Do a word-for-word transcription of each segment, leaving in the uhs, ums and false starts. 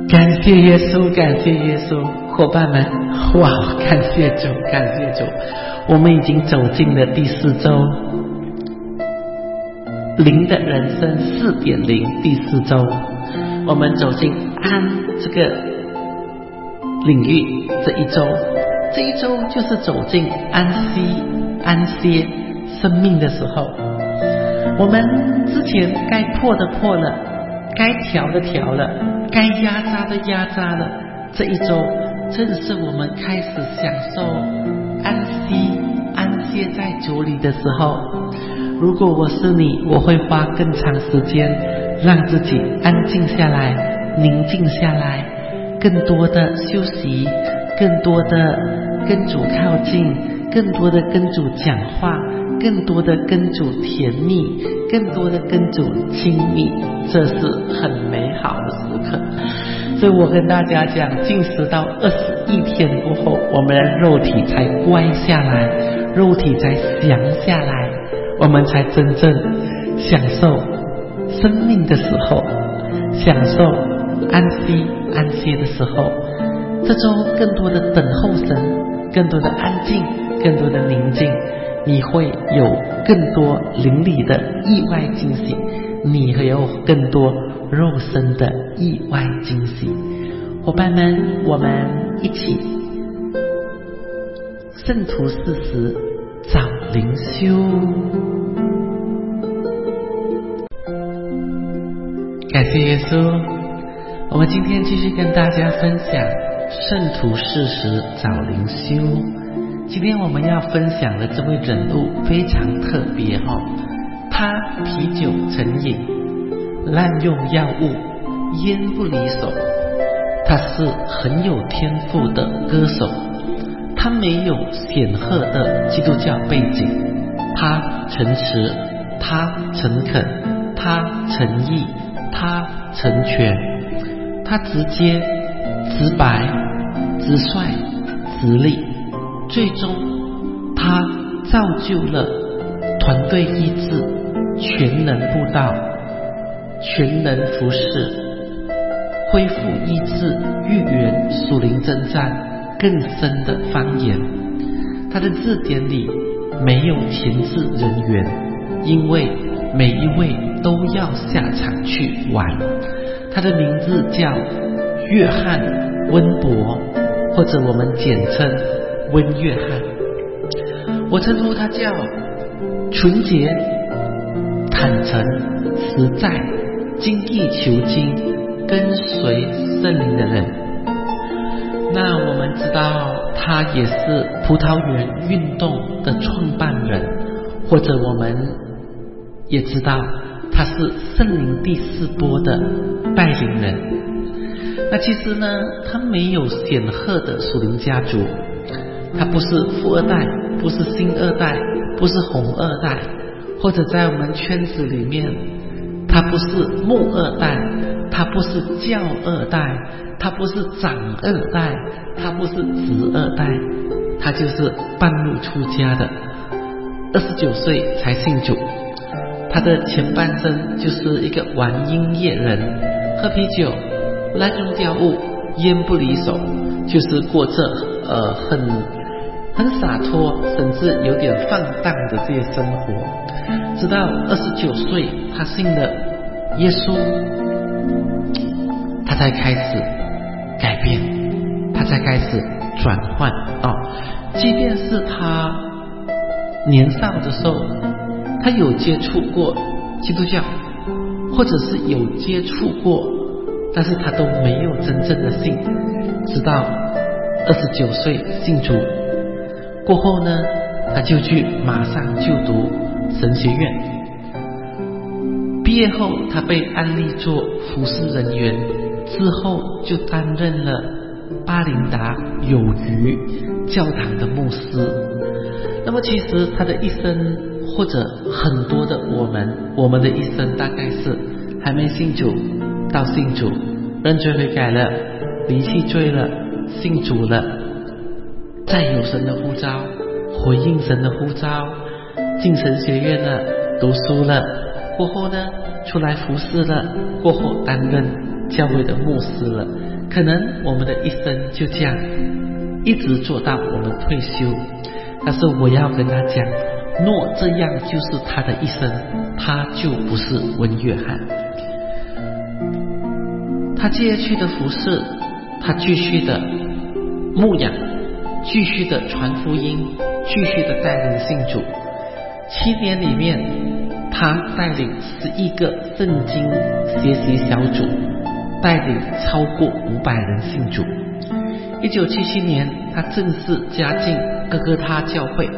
感谢耶稣，感谢耶稣，伙伴们，哇，感谢主，感谢主，我们已经走进了第四周灵的人生 四点零 第四周，我们走进安这个领域这一周，这一周就是走进安息安歇生命的时候，我们之前该破的破了，该调的调了，该压榨的压榨了，这一周正是我们开始享受安息安歇在主里的时候。如果我是你，我会花更长时间让自己安静下来，宁静下来，更多的休息，更多的跟主靠近，更多的跟主讲话，更多的跟主甜蜜，更多的跟主亲密，这是很美好的时刻。所以我跟大家讲，进食到二十一天过后，我们的肉体才乖下来，肉体才降下来，我们才真正享受生命的时候，享受安息安歇的时候。这周更多的等候神，更多的安静，更多的宁静，你会有更多灵里的意外惊喜，你会有更多肉身的意外惊喜。伙伴们，我们一起圣徒四十找灵修。感谢耶稣，我们今天继续跟大家分享圣徒四十找灵修。今天我们要分享的这位人物非常特别哦，他啤酒成瘾，滥用药物，烟不离手。他是很有天赋的歌手，他没有显赫的基督教背景，他诚实，他诚恳，他诚意，他成全，他直接、直白、直率、直立。最终他造就了团队医治、全能布道、全能服侍、恢复医治、预言、属灵征战更深的方言。他的字典里没有前置人员，因为每一位都要下场去玩。他的名字叫约翰温伯，或者我们简称温约翰。我称呼他叫纯洁、坦诚、实在、精益求精、跟随圣灵的人。那我们知道他也是葡萄园运动的创办人，或者我们也知道他是圣灵第四波的带领人。那其实呢，他没有显赫的属灵家族，他不是富二代，不是星二代，不是红二代，或者在我们圈子里面，他不是木二代，他不是教二代，他不是长二代，他不是侄二代，他就是半路出家的，二十九岁才信主。他的前半生就是一个玩音乐人，喝啤酒，滥用药物，烟不离手，就是过着呃很很洒脱，甚至有点放荡的这些生活。直到二十九岁，他信了耶稣，他才开始改变，他才开始转换啊、哦！即便是他年少的时候，他有接触过基督教，或者是有接触过，但是他都没有真正的信。直到二十九岁信主过后呢，他就去马上就读神学院。毕业后，他被安利做服侍人员，之后就担任了巴林达有余教堂的牧师。那么其实他的一生，或者很多的我们我们的一生，大概是还没信主到信主，认罪悔改了，离弃罪了，信主了，再有神的呼召，回应神的呼召，进神学院了，读书了，过后呢出来服侍了，过后担任教会的牧师了。 可能我们的一生就这样一直做到我们退休，但是我要跟他讲，若这样就是他的一生，他就不是温约翰。他接下去的服事，他继续的牧养，继续的传福音，继续的带领信主。七年里面，他带领十一个圣经学习小组，带领超过五百人信主。一九七七年，他正式加进哥哥他教会，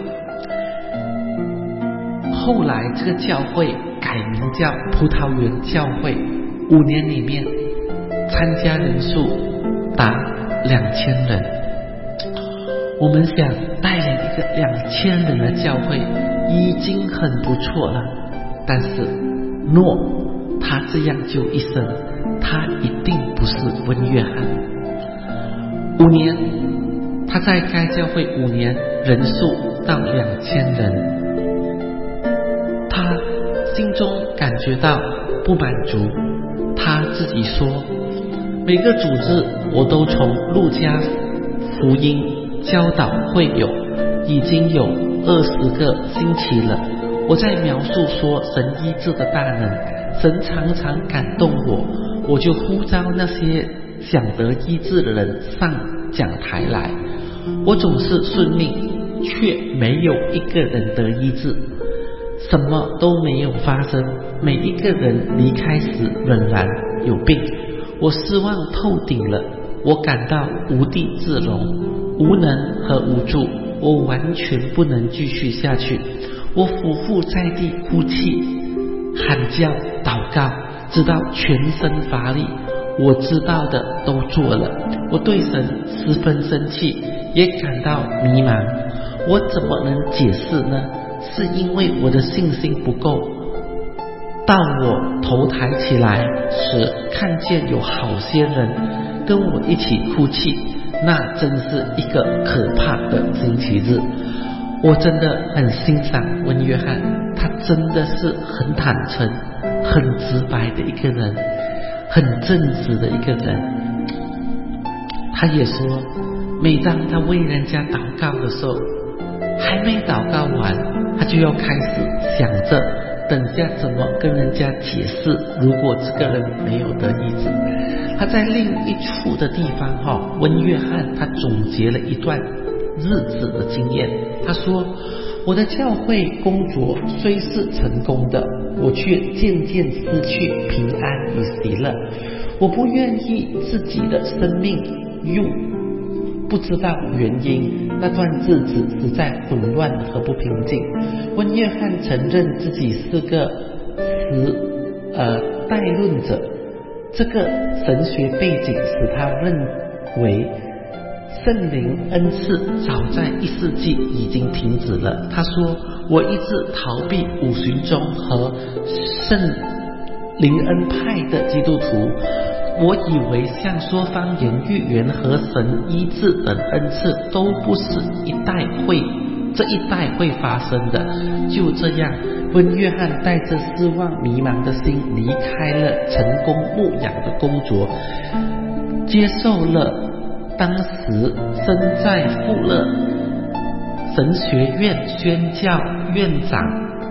后来这个教会改名叫葡萄园教会。五年里面，参加人数达两千人。我们想带领一个两千人的教会已经很不错了，但是若他这样就一生，他一定不是温约翰。五年，他在该教会五年，人数到两千人，他心中感觉到不满足。他自己说，每个组织我都从路加福音教导会友，已经有二十个星期了。我在描述说神医治的大能，神常常感动我，我就呼召那些想得医治的人上讲台来。我总是顺命，却没有一个人得医治，什么都没有发生。每一个人离开时仍然有病，我失望透顶了，我感到无地自容，无能和无助，我完全不能继续下去。我俯伏在地哭泣，喊叫祷告，直到全身乏力。我知道的都做了，我对神十分生气，也感到迷茫。我怎么能解释呢？是因为我的信心不够。当我头抬起来时，看见有好些人跟我一起哭泣，那真是一个可怕的星期日。我真的很欣赏温约翰，他真的是很坦诚、很直白的一个人，很正直的一个人。他也说，每当他为人家祷告的时候，还没祷告完，他就要开始想着等下怎么跟人家解释，如果这个人没有得医治。他在另一处的地方哈，温约翰他总结了一段日子的经验。他说，我的教会工作虽是成功的，我却渐渐失去平安与喜乐。我不愿意自己的生命用不知道原因，那段日子实在混乱和不平静。温约翰承认自己是个实呃代论者，这个神学背景使他认为圣灵恩赐早在一世纪已经停止了。他说，我一直逃避五旬宗和圣灵恩派的基督徒，我以为像说方言、预言和神医治等恩赐都不是一代会这一代会发生的。就这样，温约翰带着失望迷茫的心离开了成功牧养的工作，接受了当时身在富勒神学院宣教院长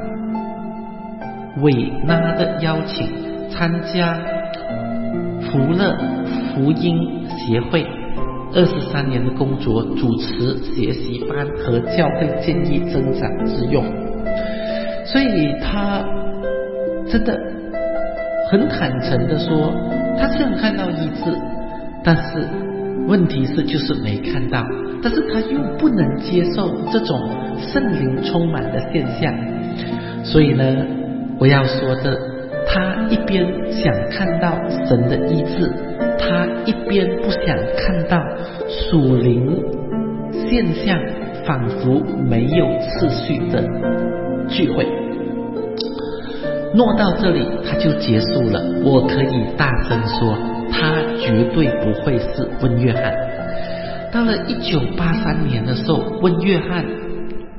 韦纳的邀请，参加福勒福音协会二十三年的工作，主持学习班和教会建议增长之用。所以他真的很坦诚的说，他虽然看到医治，但是问题是就是没看到，但是他又不能接受这种圣灵充满的现象。所以呢，我要说的，他一边想看到神的医治，他一边不想看到属灵现象仿佛没有次序的聚会。落到这里他就结束了，我可以大声说，他绝对不会是温约翰。到了一九八三年的时候，温约翰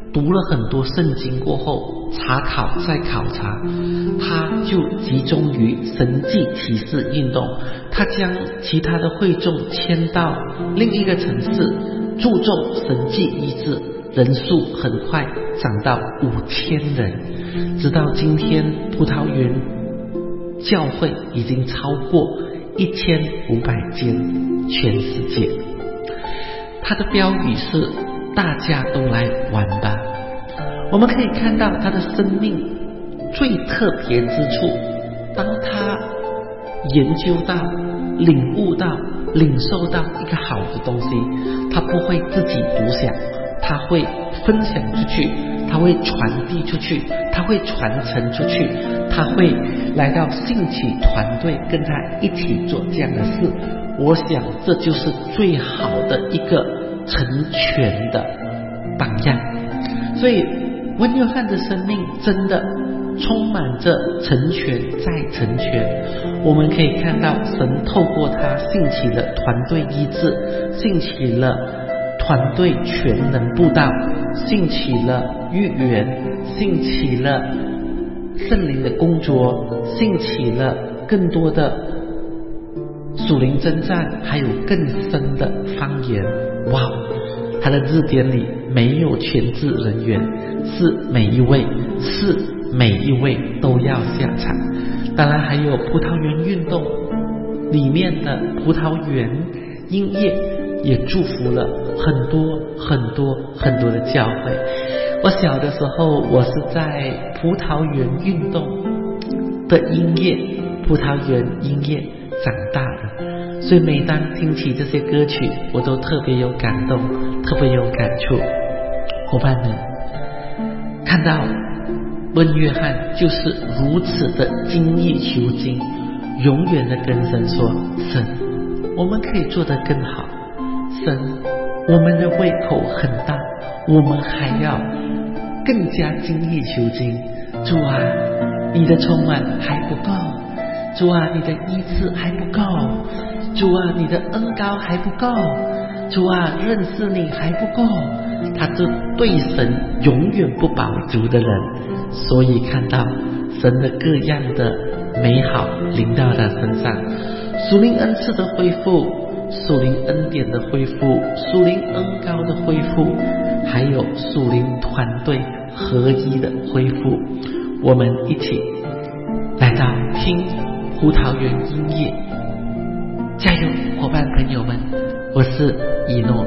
读了很多圣经过后，查考再考察，他就集中于神迹启示运动，他将其他的会众迁到另一个城市，注重神迹医治，人数很快涨到五千人，直到今天葡萄园教会已经超过一千五百间，全世界。他的标语是大家都来玩吧。我们可以看到他的生命最特别之处，当他研究到、领悟到、领受到一个好的东西，他不会自己独享，他会分享出去，他会传递出去，他会传承出去，他会来到兴起团队跟他一起做这样的事。我想这就是最好的一个成全的榜样。所以温约翰的生命真的充满着成全再成全。我们可以看到神透过他兴起了团队医治，兴起了团队全能布道，兴起了预言，兴起了圣灵的工作，兴起了更多的属灵征战，还有更深的方言。哇，他的字典里没有全职人员，是每一位是每一位都要下场。当然还有葡萄园运动里面的葡萄园音乐也祝福了很多很多很多的教会。我小的时候我是在葡萄园运动的音乐葡萄园音乐长大的，所以每当听起这些歌曲，我都特别有感动，特别有感触。伙伴们，看到温约翰就是如此的精益求精，永远的跟神说，神，我们可以做得更好，神，我们的胃口很大，我们还要更加精益求精。主啊，你的充满还不够，主啊，你的医治还不够，主啊，你的恩膏还不够，主啊，认识你还不够。他是对神永远不饱足的人，所以看到神的各样的美好临到他身上，属灵恩赐的恢复，属灵恩典的恢复，属灵恩膏的恢复，还有属灵团队合一的恢复。我们一起来到听葡萄园音乐，加油伙伴朋友们，我是以诺。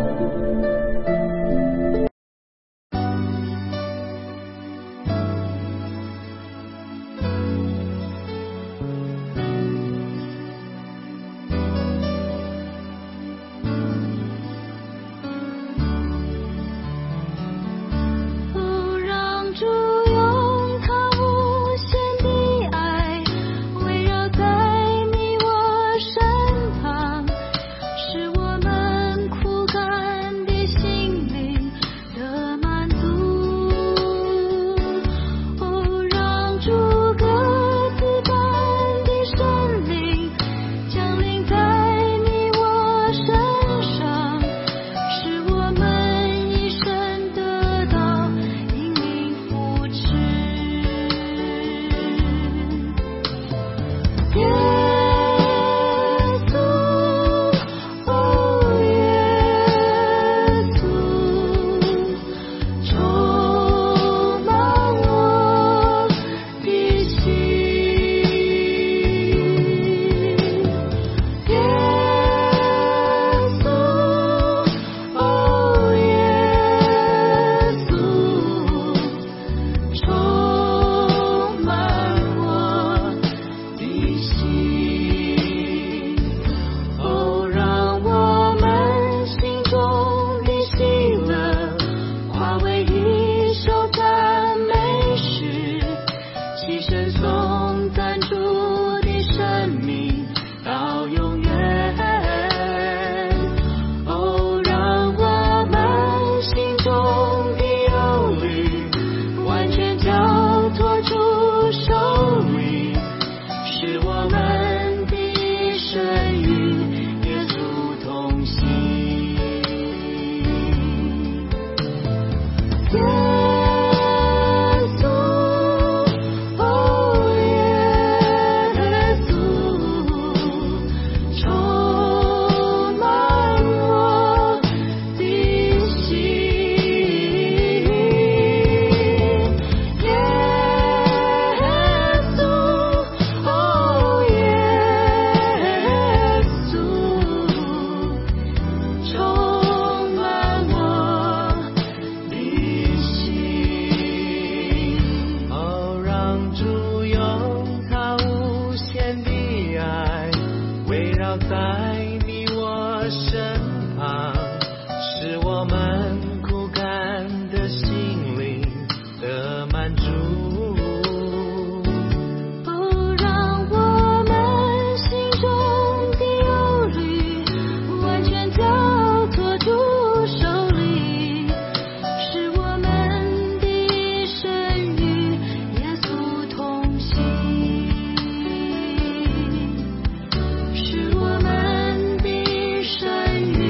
使我们枯干身旁，使我们枯干的心灵得满足。 哦，让我们心中的忧虑完全交托主手里，使我们的生与耶稣同行，使我们的生与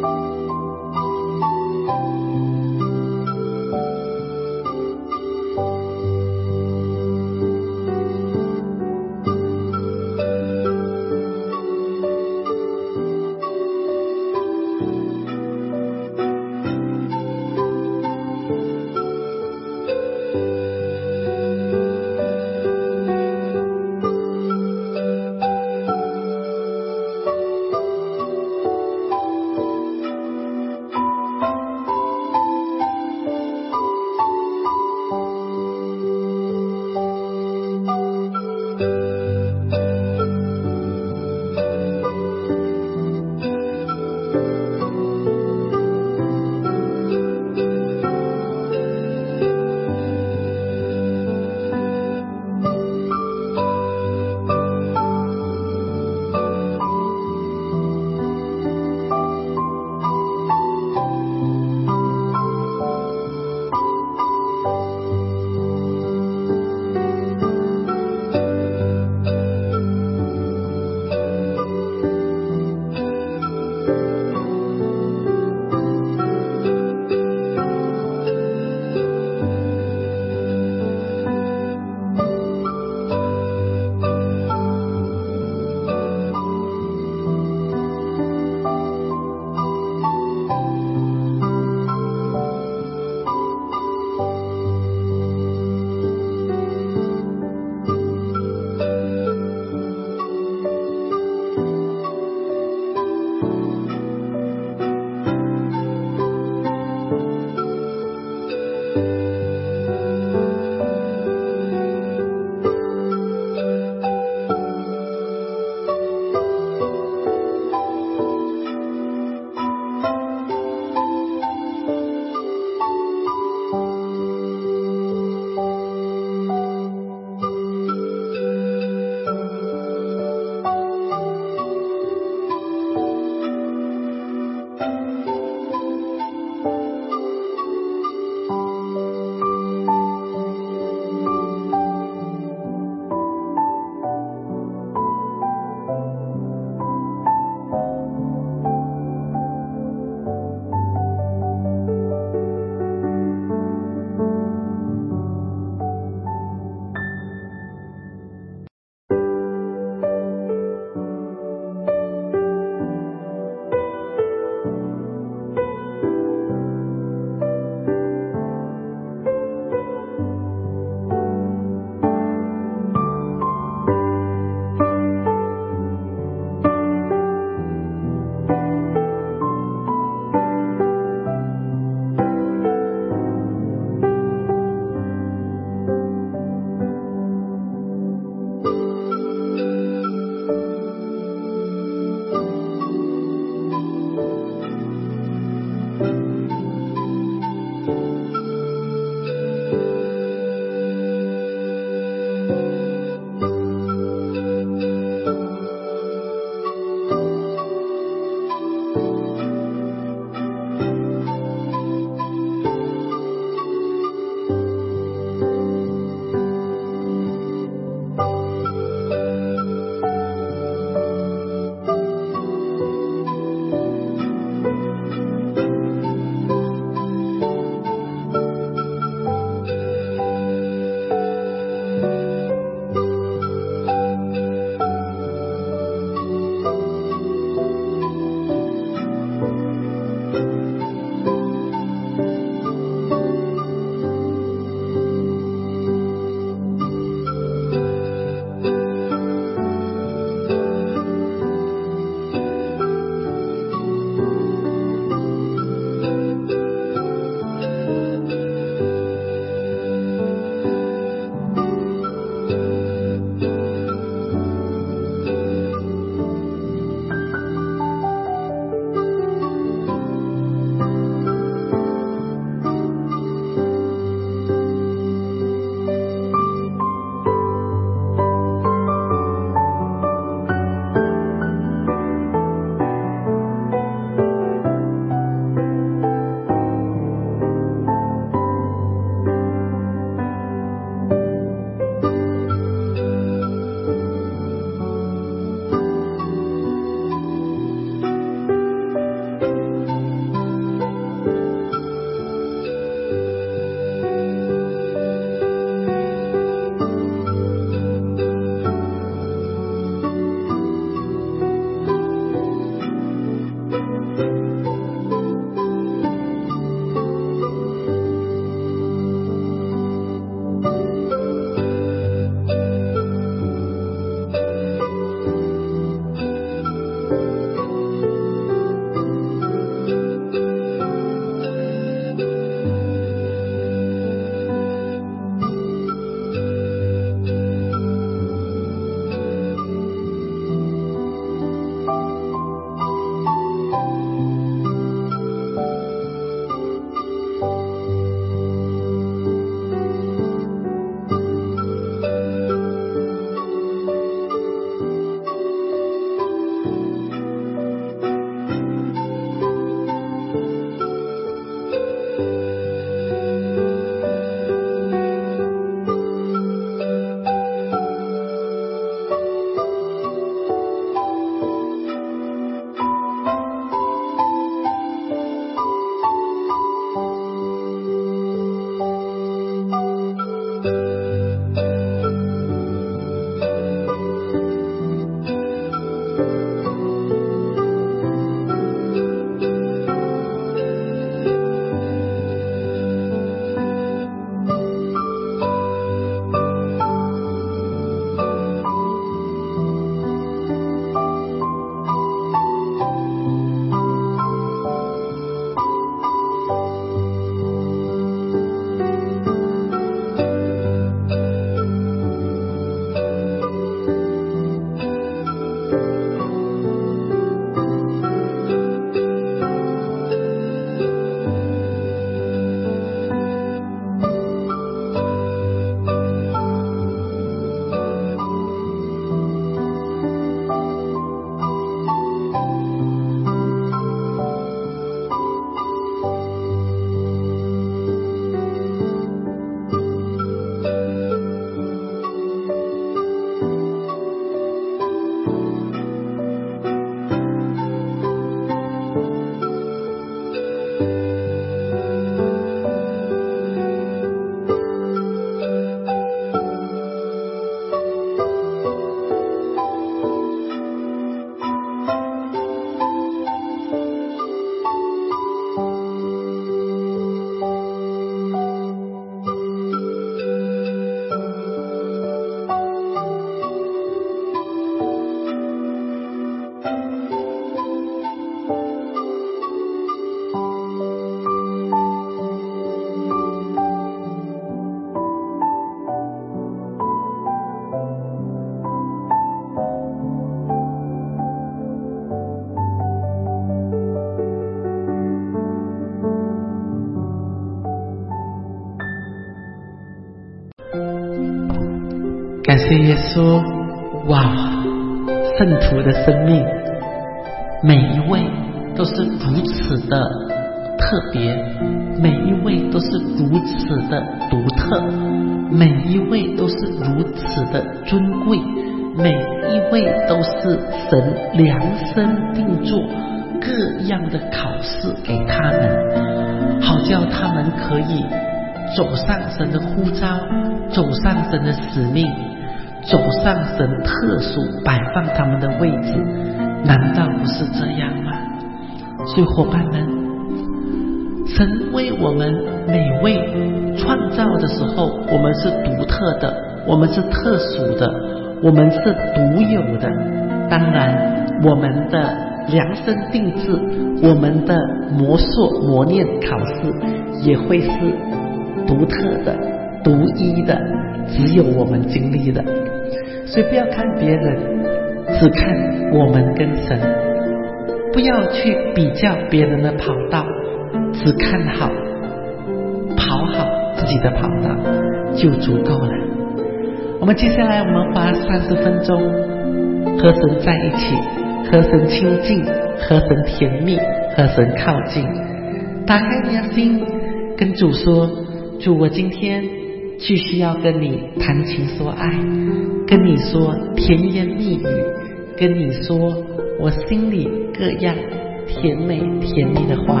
感谢耶稣！哇，圣徒的生命，每一位都是如此的特别，每一位都是如此的独特，每一位都是如此的尊贵，每一位都是神量身定做各样的考试给他们，好叫他们可以走上神的呼召，走上神的使命，走上神特殊摆放他们的位置，难道不是这样吗？所以伙伴们，神为我们每位创造的时候，我们是独特的，我们是特殊的，我们是独有的。当然我们的量身定制，我们的磨塑磨练考试也会是独特的独一的，只有我们经历的。所以不要看别人，只看我们跟神，不要去比较别人的跑道，只看好跑好自己的跑道就足够了。我们接下来我们花三十分钟和神在一起，和神亲近，和神甜蜜，和神靠近。打开你的心，跟主说，主，我今天继续要跟你谈情说爱，跟你说甜言蜜语，跟你说我心里各样甜美甜蜜的话。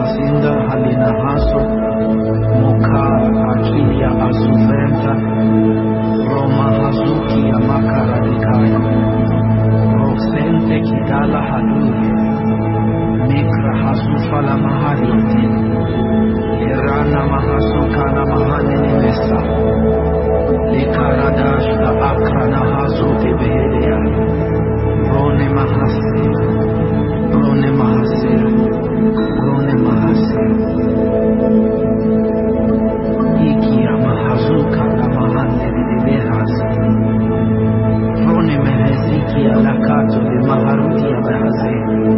Masinda Halina Haso Mokar Achilia Asuventa Roma Hazuki Amakara Dikaya Rosente Kidala Haduri Mikra Hasufala Mahariati Irana Mahasukana Mahani Nemesa Likaradashta Akrana Hazuti Behelia Rone Mahasira Rone Mahasira Rone Mahasira Ikia Mahazuka La Mahande de Behasi Rone Mehezikia Lakato de Maharutia Behasi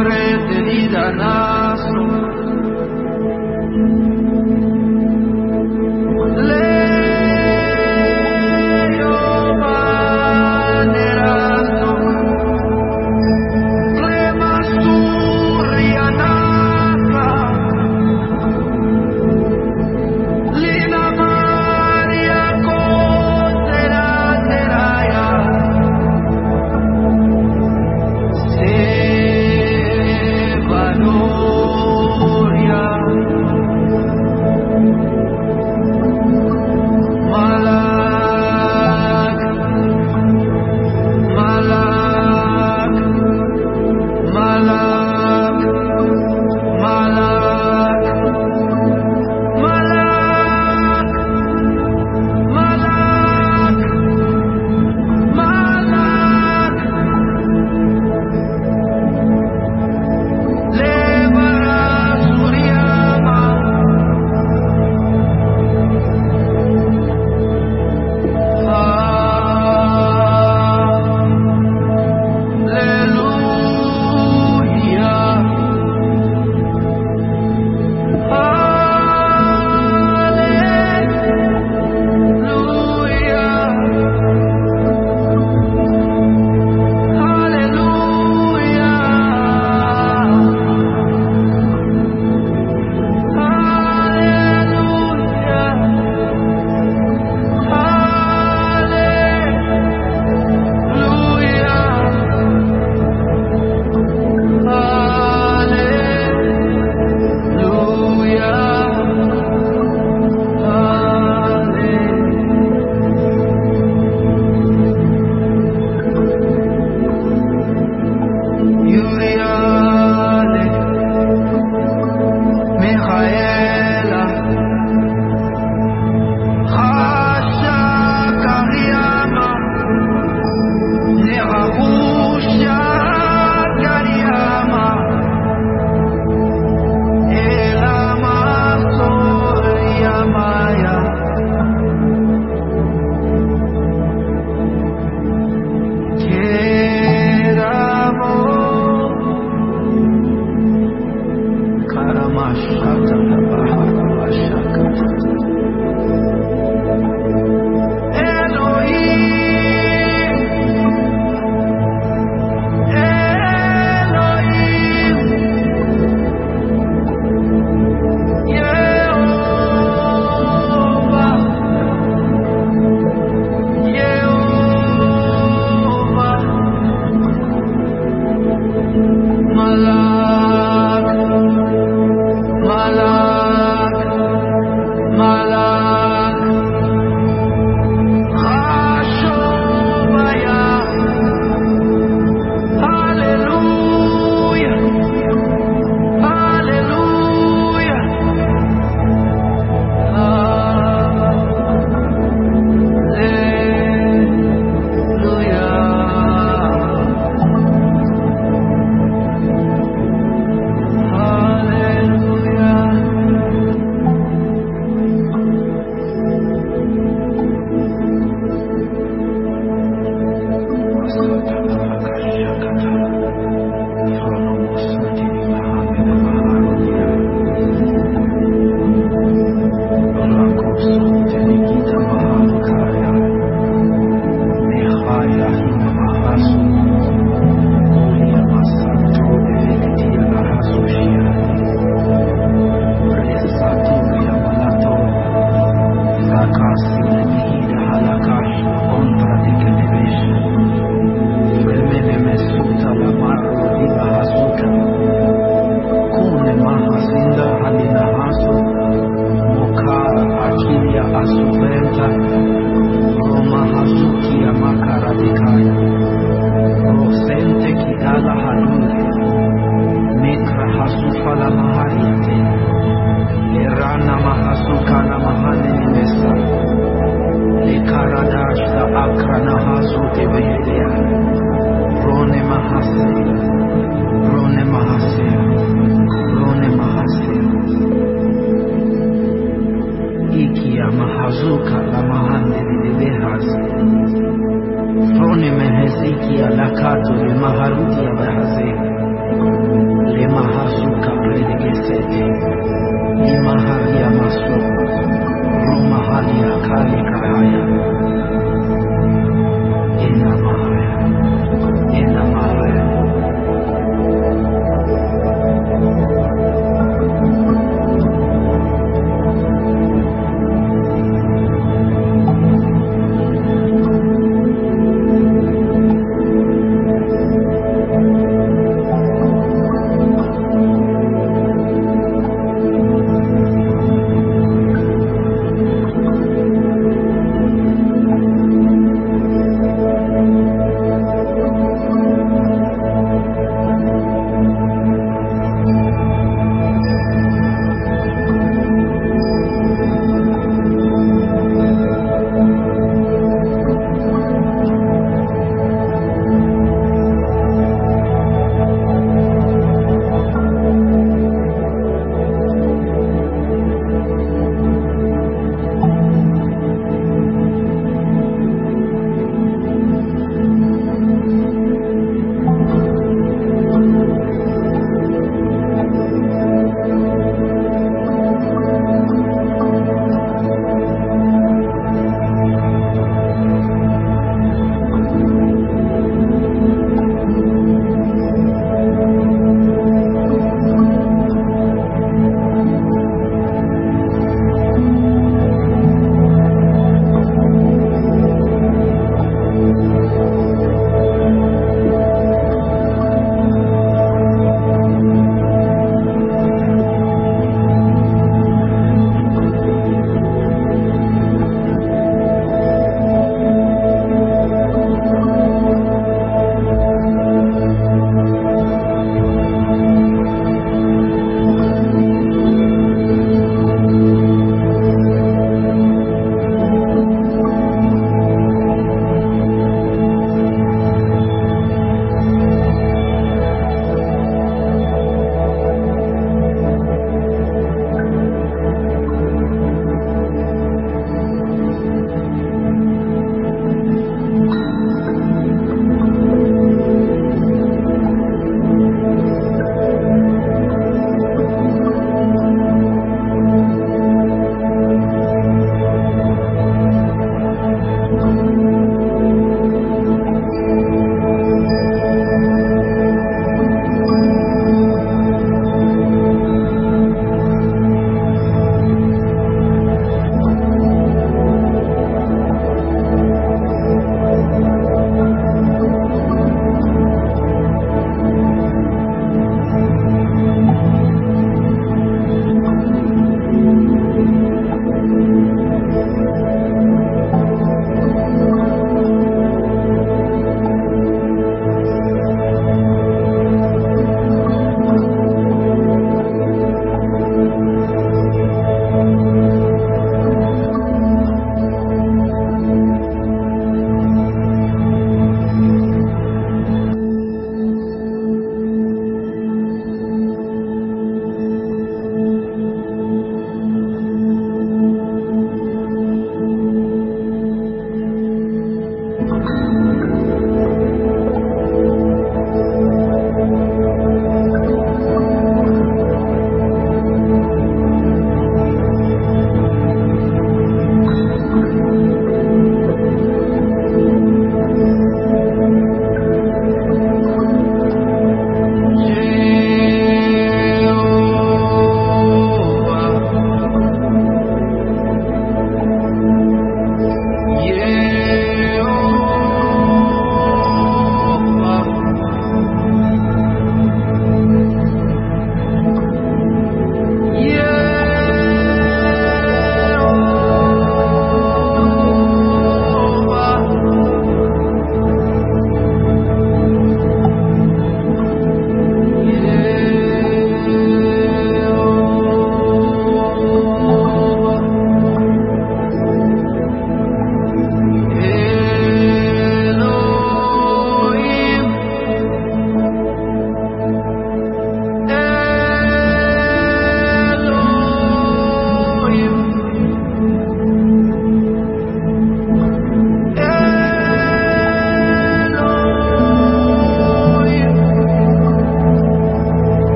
Rone meheziki alakato limaharuti ya bahazeh sete. Lima halia maso. Roma halia kali kahaya. Inna mahaya. Inna mahaya.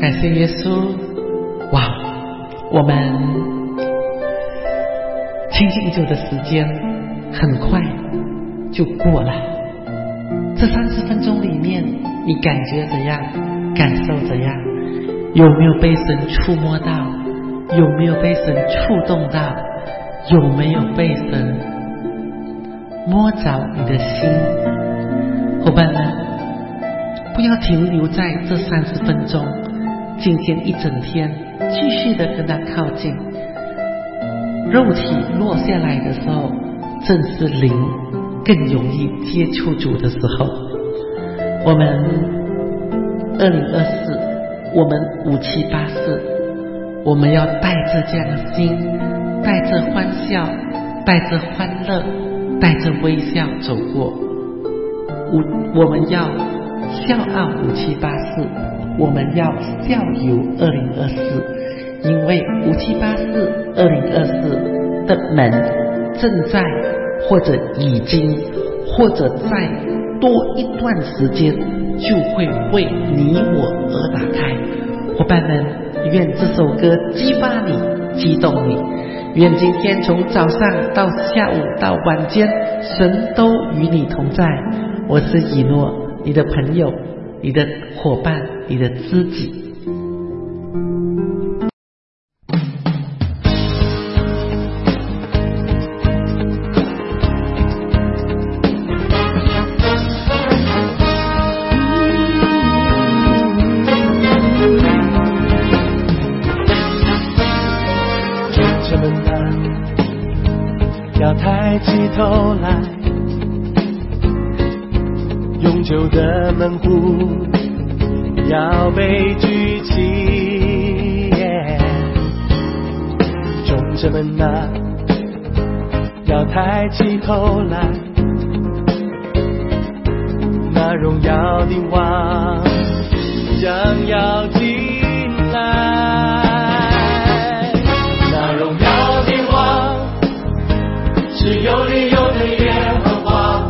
感谢耶稣。哇，我们亲近主的时间很快就过了。这三十分钟里面，你感觉怎样？感受怎样？有没有被神触摸到？有没有被神触动到？有没有被神摸着你的心？伙伴们，不要停留在这三十分钟，今天一整天继续的跟他靠近。肉体落下来的时候，正是灵更容易接触主的时候。我们二零二四，我们五七八四，我们要带着这样的心，带着欢笑，带着欢乐，带着微笑走过。我我们要笑傲五七八四，我们要笑游二零二四，因为五七八四二零二四的门正在，或者已经，或者在多一段时间就会为你我而打开。伙伴们，愿这首歌激发你，激动你。愿今天从早上到下午到晚间，神都与你同在。我是以诺，你的朋友，你的伙伴，你的知己。 要抬起头来，永久的门户要被举起，众者们啊，要抬起头来，那荣耀的王将要进来，那荣耀的王是有理由的耶和华，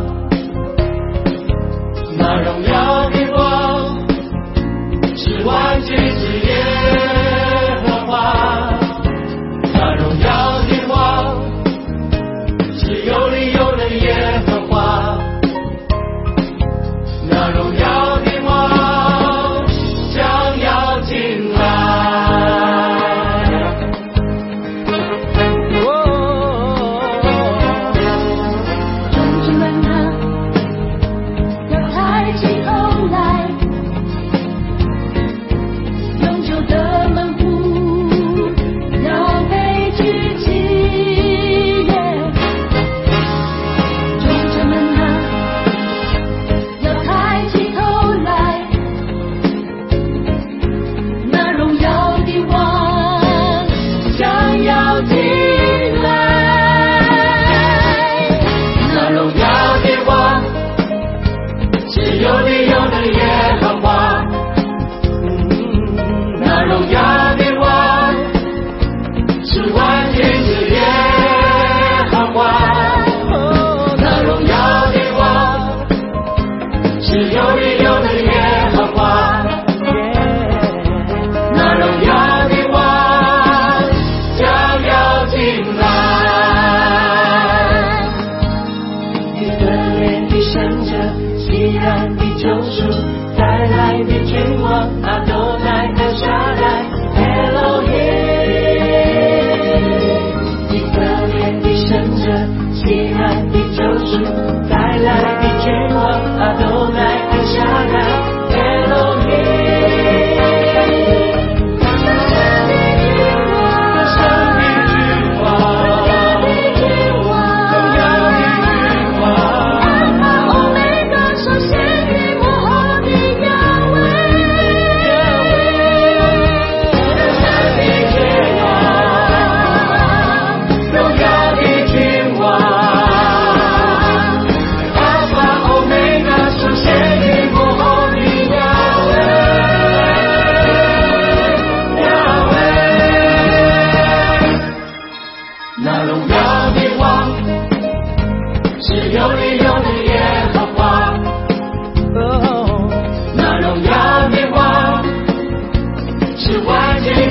那荣耀的王是万军之耶和华，那荣耀的王是有理由的耶和华，那荣耀的王将要进来。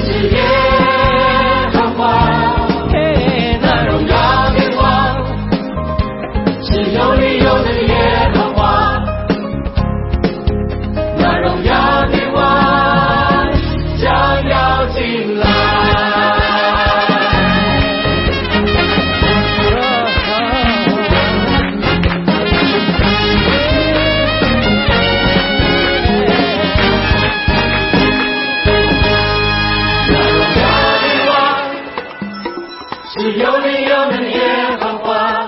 之耶和华，那荣耀君王是有理由的耶和华，那荣耀君王将要进来。是有理由的耶和华，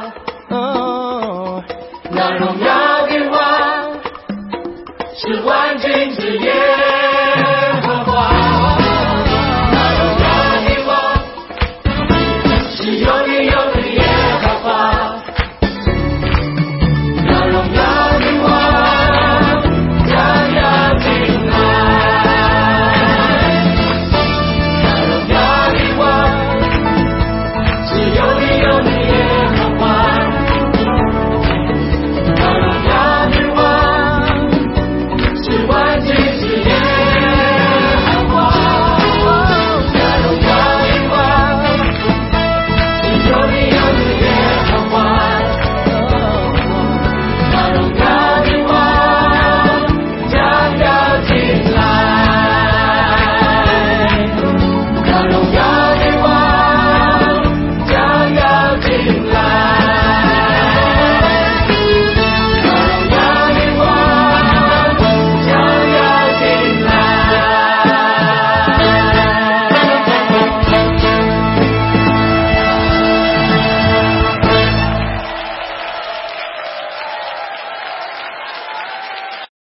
那荣耀君王是万军之耶